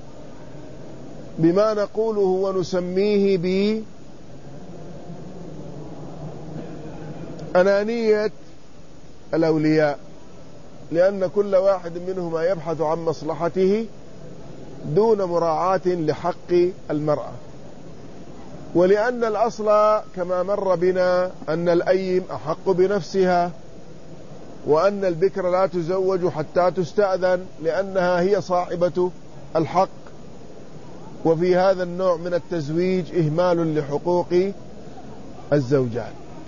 بما نقوله ونسميه بأنانية الأولياء، لأن كل واحد منهما يبحث عن مصلحته دون مراعاة لحق المرأة. ولأن الأصل كما مر بنا أن الأيم أحق بنفسها، وأن البكر لا تزوج حتى تستأذن لأنها هي صاحبة الحق. وفي هذا النوع من التزويج إهمال لحقوق الزوجات.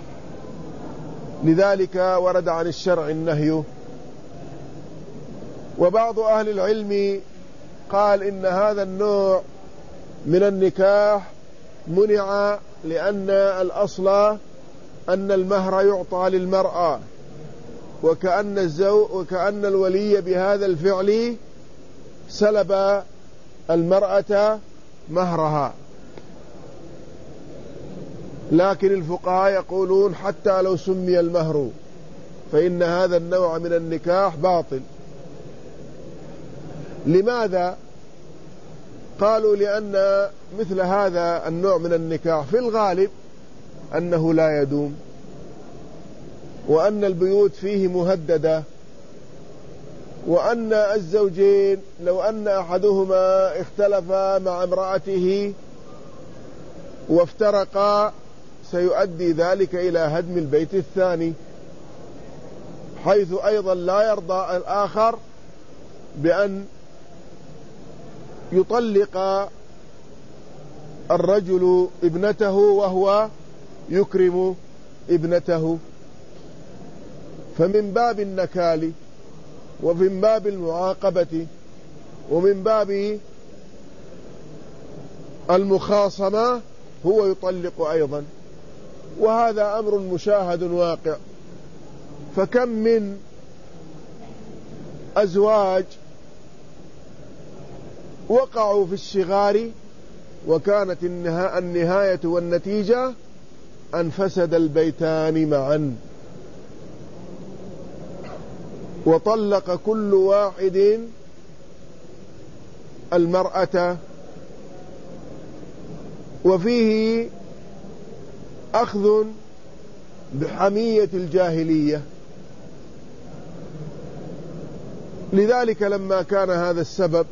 لذلك ورد عن الشرع النهي. وبعض أهل العلم قال إن هذا النوع من النكاح منع لأن الأصل أن المهر يعطى للمرأة، وكأن الزوج وكأن الولي بهذا الفعل سلب المرأة مهرها. لكن الفقهاء يقولون حتى لو سمي المهر فإن هذا النوع من النكاح باطل. لماذا؟ قالوا لأن مثل هذا النوع من النكاح في الغالب أنه لا يدوم، وأن البيوت فيه مهددة، وأن الزوجين لو أن أحدهما اختلف مع امرأته وافترقا سيؤدي ذلك إلى هدم البيت الثاني، حيث أيضا لا يرضى الآخر بأن يطلق الرجل ابنته وهو يكرم ابنته. فمن باب النكال ومن باب المعاقبة ومن باب المخاصمة هو يطلق أيضا، وهذا أمر مشاهد واقع. فكم من أزواج وقعوا في الشغار وكانت النهاية والنتيجة أن فسد البيتان معا، وطلق كل واحد المرأة. وفيه أخذ بحمية الجاهلية. لذلك لما كان هذا السبب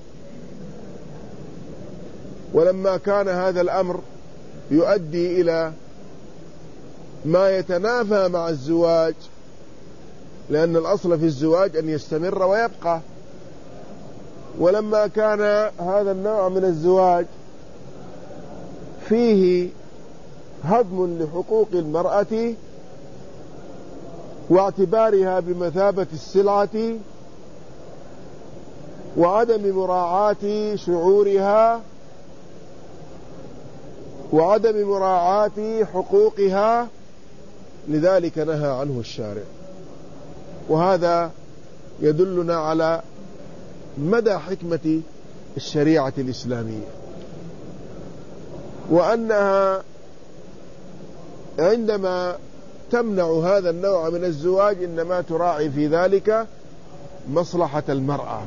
ولما كان هذا الأمر يؤدي إلى ما يتنافى مع الزواج، لأن الأصل في الزواج أن يستمر ويبقى، ولما كان هذا النوع من الزواج فيه هضم لحقوق المرأة واعتبارها بمثابة السلعة وعدم مراعاة شعورها وعدم مراعاة حقوقها، لذلك نهى عنه الشارع. وهذا يدلنا على مدى حكمة الشريعة الإسلامية، وأنها عندما تمنع هذا النوع من الزواج إنما تراعي في ذلك مصلحة المرأة.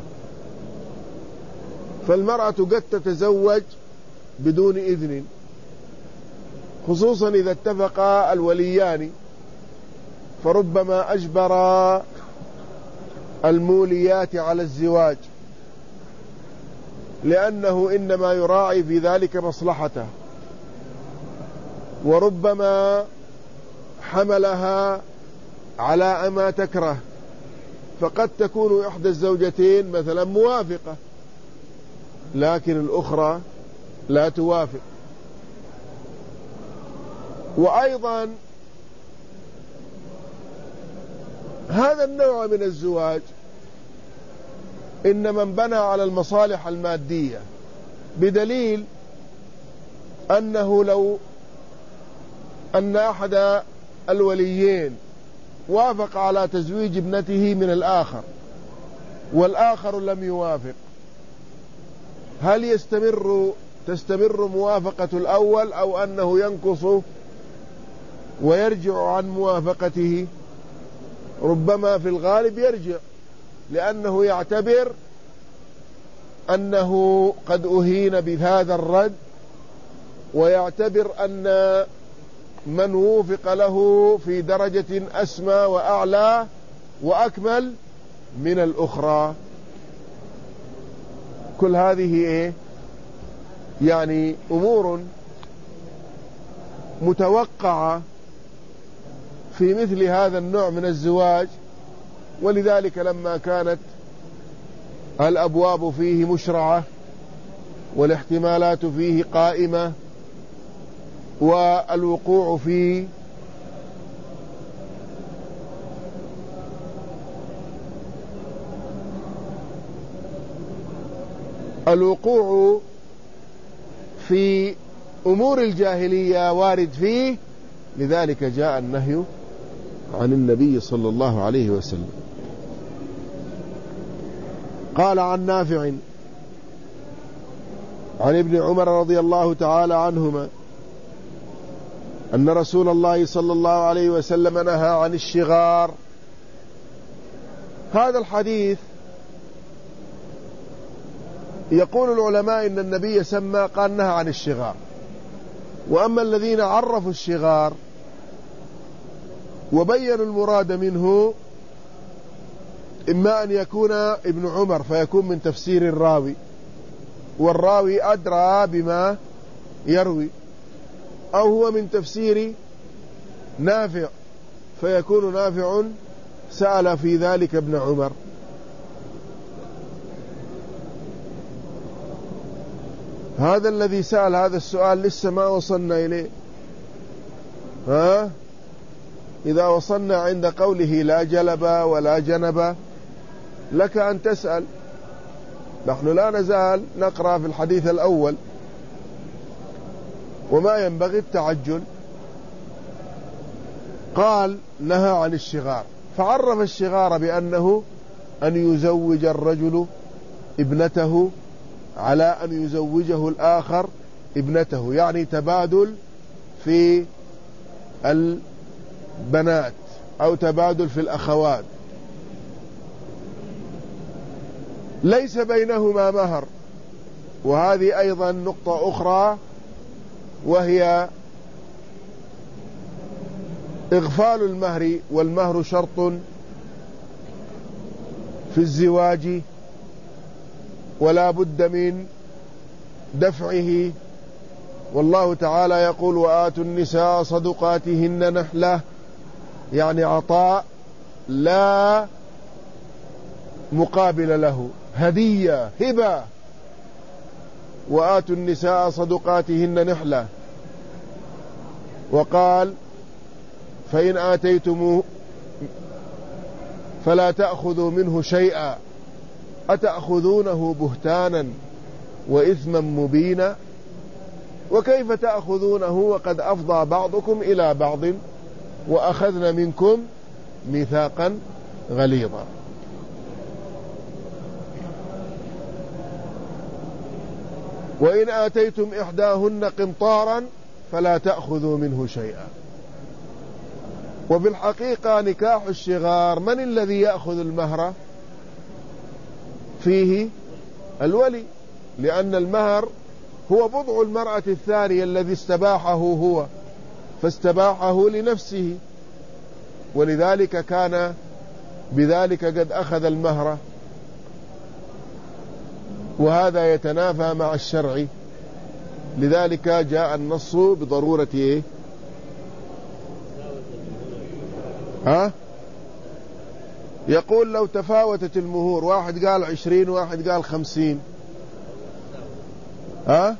فالمرأة قد تتزوج بدون إذن، خصوصا إذا اتفق الوليان، فربما أجبر الموليات على الزواج لأنه إنما يراعي في ذلك مصلحته، وربما حملها على ما تكره، فقد تكون إحدى الزوجتين مثلا موافقة لكن الأخرى لا توافق. وأيضا هذا النوع من الزواج إنما انبنى على المصالح المادية، بدليل أنه لو أن أحد الوليين وافق على تزويج ابنته من الآخر والآخر لم يوافق، هل يستمر تستمر موافقة الأول أو أنه ينقص ويرجع عن موافقته؟ ربما في الغالب يرجع، لأنه يعتبر أنه قد أهين بهذا الرد، ويعتبر أن من وفق له في درجة أسمى وأعلى وأكمل من الأخرى. كل هذه إيه؟ يعني أمور متوقعة في مثل هذا النوع من الزواج. ولذلك لما كانت الأبواب فيه مشرعة والاحتمالات فيه قائمة والوقوع في الوقوع في أمور الجاهلية وارد فيه، لذلك جاء النهي عن النبي صلى الله عليه وسلم. قال عن نافع عن ابن عمر رضي الله تعالى عنهما أن رسول الله صلى الله عليه وسلم نهى عن الشغار. هذا الحديث يقول العلماء إن النبي سمى قال نهى عن الشغار، وأما الذين عرفوا الشغار وبينوا المراد منه إما أن يكون ابن عمر فيكون من تفسير الراوي، والراوي أدرى بما يروي، أو هو من تفسير نافع فيكون نافع سأل في ذلك ابن عمر. هذا الذي سأل هذا السؤال لسه ما وصلنا إليه. ها إذا وصلنا عند قوله لا جلب ولا جنب لك أن تسأل، نحن لا نزال نقرأ في الحديث الأول وما ينبغي التعجل. قال نهى عن الشغار، فعرف الشغار بأنه أن يزوج الرجل ابنته على أن يزوجه الآخر ابنته، يعني تبادل في البنات أو تبادل في الأخوات، ليس بينهما مهر. وهذه أيضا نقطة أخرى، وهي إغفال المهر، والمهر شرط في الزواج ولا بد من دفعه. والله تعالى يقول وآتوا النساء صدقاتهن نحلة، يعني عطاء لا مقابل له، هدية هبة. وآتوا النساء صدقاتهن نحلة. وقال فإن آتيتموه فلا تأخذوا منه شيئا أتأخذونه بهتانا وإثما مبينا وكيف تأخذونه وقد أفضى بعضكم إلى بعض وأخذن منكم ميثاقا غليظا. وإن آتيتم إحداهن قنطارا فلا تأخذوا منه شيئا. وفي الحقيقة نكاح الشغار من الذي يأخذ المهر فيه؟ الولي، لأن المهر هو بضع المرأة الثانية الذي استباحه هو، فاستباحه لنفسه، ولذلك كان بذلك قد أخذ المهر، وهذا يتنافى مع الشرع. لذلك جاء النص بضرورة إيه؟ ها؟ يقول لو تفاوتت المهور، واحد قال عشرين واحد قال خمسين، ها؟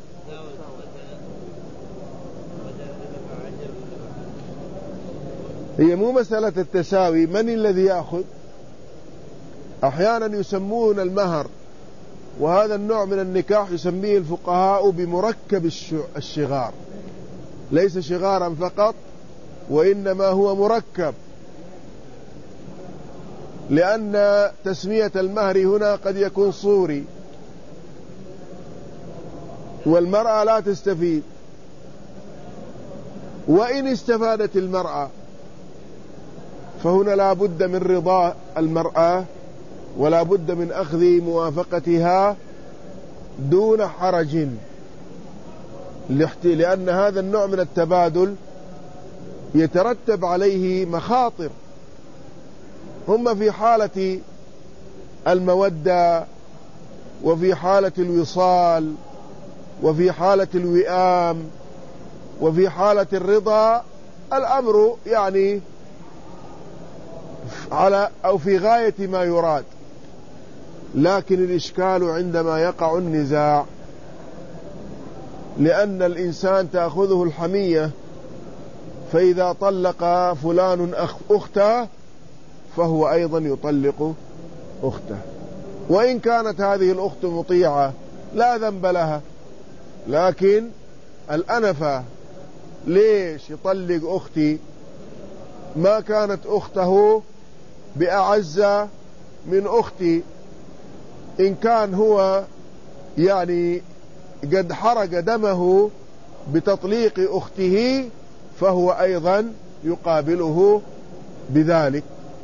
هي مو مسألة التساوي، من الذي يأخذ؟ أحيانا يسمون المهر، وهذا النوع من النكاح يسميه الفقهاء بمركب الشغار، ليس شغارا فقط وإنما هو مركب، لأن تسمية المهر هنا قد يكون صوري والمرأة لا تستفيد. وإن استفادت المرأة فهنا لا بد من رضا المرأة ولا بد من أخذ موافقتها دون حرج، لأن هذا النوع من التبادل يترتب عليه مخاطر. هم في حالة المودة وفي حالة الوصال وفي حالة الوئام وفي حالة الرضا الأمر يعني على أو في غاية ما يراد، لكن الإشكال عندما يقع النزاع، لأن الإنسان تأخذه الحمية، فإذا طلق فلان أخته فهو أيضا يطلق أخته، وإن كانت هذه الأخت مطيعة لا ذنب لها، لكن الأنفة ليش يطلق أختي؟ ما كانت أخته بأعز من أختي. إن كان هو يعني قد حرق دمه بتطليق أخته فهو أيضا يقابله بذلك.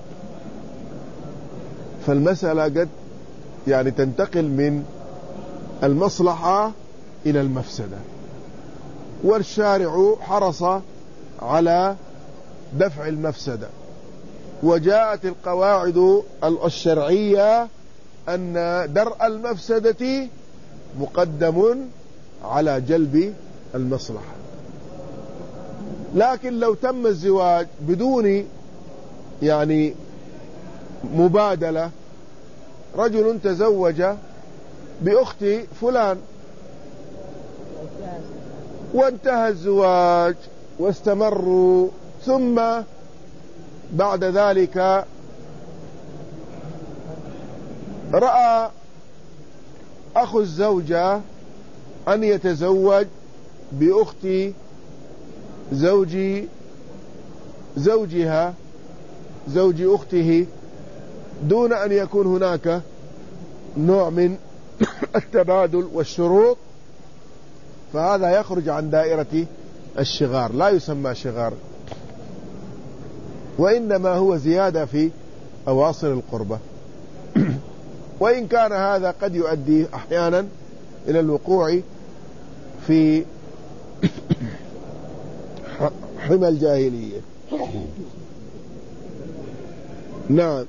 فالمسألة قد يعني تنتقل من المصلحة إلى المفسدة، والشارع حرص على دفع المفسدة، وجاءت القواعد الشرعية أن درء المفسدة مقدم على جلب المصلحة. لكن لو تم الزواج بدون يعني مبادلة، رجل تزوج بأخت فلان وانتهى الزواج واستمروا، ثم بعد ذلك رأى أخو الزوجة أن يتزوج بأخت زوج زوجها زوج أخته دون أن يكون هناك نوع من التبادل والشروط، فهذا يخرج عن دائرة الشغار، لا يسمى شغار، وإنما هو زيادة في أواصر القربة. وإن كان هذا قد يؤدي أحيانا إلى الوقوع في حمى الجاهلية. نعم.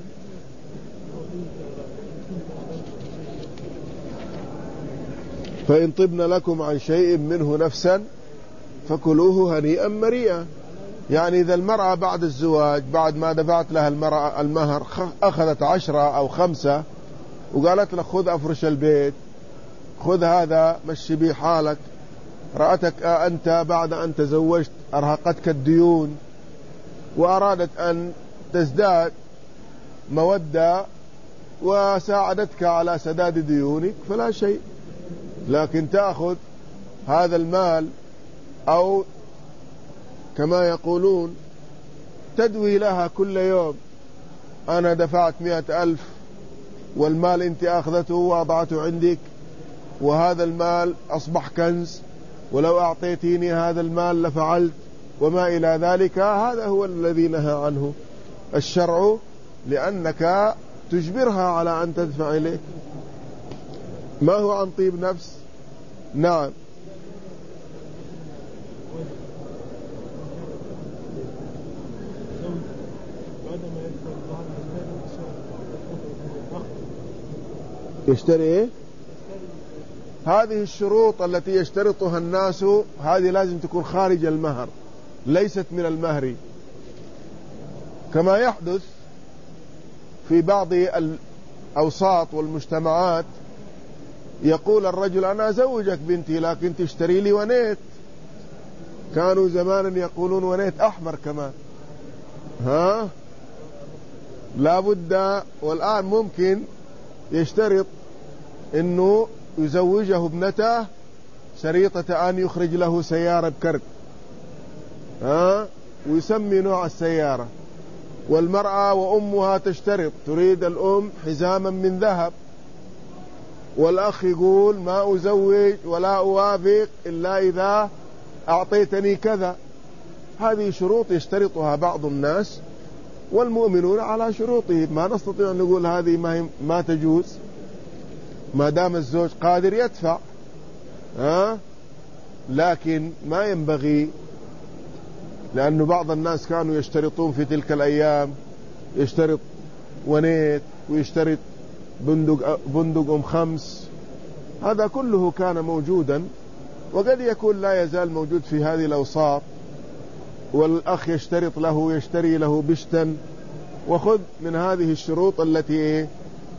فإن طبن لكم عن شيء منه نفسا فكلوه هنيئا مريئا. يعني إذا المرأة بعد الزواج بعد ما دفعت لها المرأة المهر أخذت عشرة أو خمسة وقالت لك خذ أفرش البيت، خذ هذا مشي بي حالك، رأتك أنت بعد أن تزوجت أرهقتك الديون وأرادت أن تزداد مودة وساعدتك على سداد ديونك فلا شيء، لكن تأخذ هذا المال أو كما يقولون تدوي لها كل يوم أنا دفعت مئة ألف والمال أنت أخذته ووضعته عندك، وهذا المال أصبح كنز، ولو أعطيتيني هذا المال لفعلت، وما إلى ذلك. هذا هو الذي نهى عنه الشرع، لأنك تجبرها على أن تدفع إليك، ما هو عن طيب نفس. نعم. يشتري إيه؟ هذه الشروط التي يشترطها الناس هذه لازم تكون خارج المهر، ليست من المهر، كما يحدث في بعض الأوساط والمجتمعات. يقول الرجل أنا أزوجك بنتي لكن تشتري لي ونيت. كانوا زمانا يقولون ونيت أحمر كمان، ها لابد. والآن ممكن يشترط إنه يزوجه ابنته شريطة أن يخرج له سيارة بكرت، ها ويسمي نوع السيارة. والمرأة وأمها تشترط، تريد الأم حزاما من ذهب، والأخ يقول ما أزوج ولا أوافق إلا إذا أعطيتني كذا. هذه شروط يشترطها بعض الناس والمؤمنون على شروطهم، ما نستطيع أن نقول هذه ما, ما تجوز ما دام الزوج قادر يدفع، ها لكن ما ينبغي، لأنه بعض الناس كانوا يشترطون في تلك الأيام، يشترط ونيت ويشترط بندق, بندق أم خمس. هذا كله كان موجودا وقد يكون لا يزال موجود في هذه الأوساط. والأخ يشترط له يشتري له بشتا، وخذ من هذه الشروط التي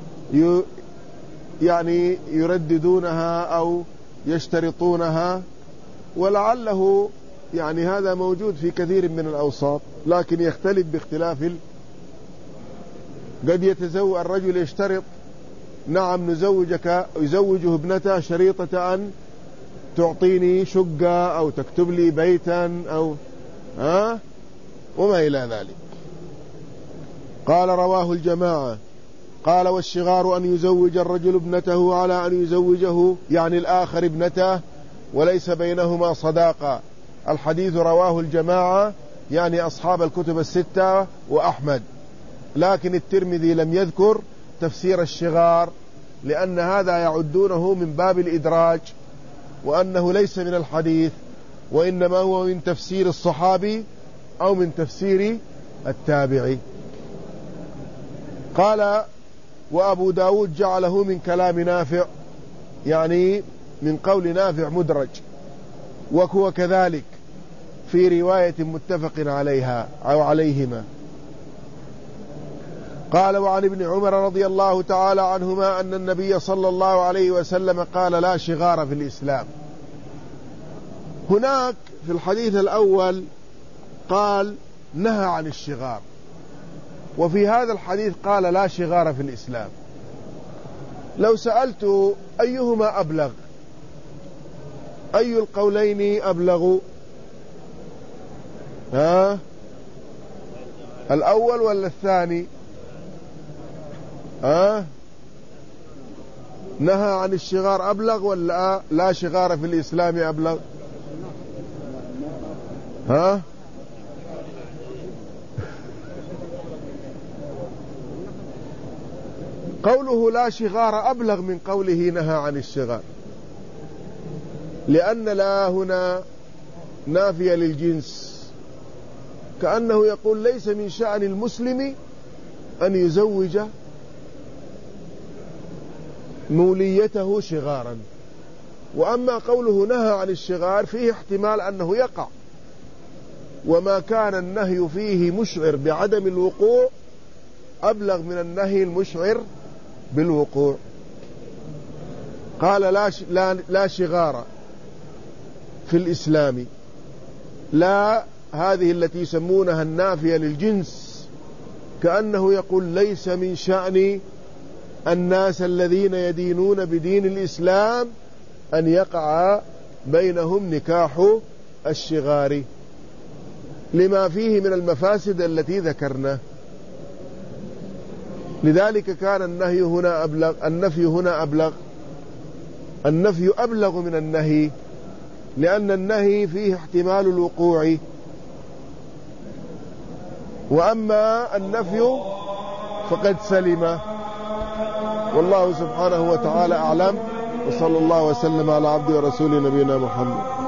يعني يرددونها أو يشترطونها، ولعله يعني هذا موجود في كثير من الأوساط، لكن يختلف باختلاف ال... قد يتزوج الرجل يشترط نعم نزوجك، يزوجه ابنته شريطة أن تعطيني شقة أو تكتب لي بيتا أو ها وما إلى ذلك. قال رواه الجماعة. قال والشغار أن يزوج الرجل ابنته على أن يزوجه يعني الآخر ابنته وليس بينهما صداقة. الحديث رواه الجماعة يعني أصحاب الكتب الستة وأحمد، لكن الترمذي لم يذكر تفسير الشغار لأن هذا يعدونه من باب الإدراج، وأنه ليس من الحديث وإنما هو من تفسير الصحابي أو من تفسير التابعي. قال وأبو داود جعله من كلام نافع يعني من قول نافع مدرج، وهو كذلك في رواية متفق عليها أو عليهما. قال وعن ابن عمر رضي الله تعالى عنهما أن النبي صلى الله عليه وسلم قال لا شغار في الإسلام. هناك في الحديث الأول قال نهى عن الشغار، وفي هذا الحديث قال لا شغار في الإسلام. لو سألت أيهما أبلغ، أي القولين أبلغ؟ ها الأول ولا الثاني؟ ها نهى عن الشغار أبلغ ولا لا شغار في الإسلام أبلغ؟ ها قوله لا شغار أبلغ من قوله نهى عن الشغار، لأن لا هنا نافية للجنس، كأنه يقول ليس من شأن المسلم أن يزوج موليته شغارا. وأما قوله نهى عن الشغار فيه احتمال أنه يقع، وما كان النهي فيه مشعر بعدم الوقوع أبلغ من النهي المشعر بالوقوع. قال لا, لا, لا شغار في الإسلام، لا هذه التي يسمونها النافية للجنس، كأنه يقول ليس من شأن الناس الذين يدينون بدين الإسلام أن يقع بينهم نكاح الشغار لما فيه من المفاسد التي ذكرنا. لذلك كان النهي هنا أبلغ، النفي هنا أبلغ، النفي أبلغ من النهي، لأن النهي فيه احتمال الوقوع، وأما النفي فقد سلم. والله سبحانه وتعالى أعلم، وصلى الله وسلم على عبده ورسوله نبينا محمد.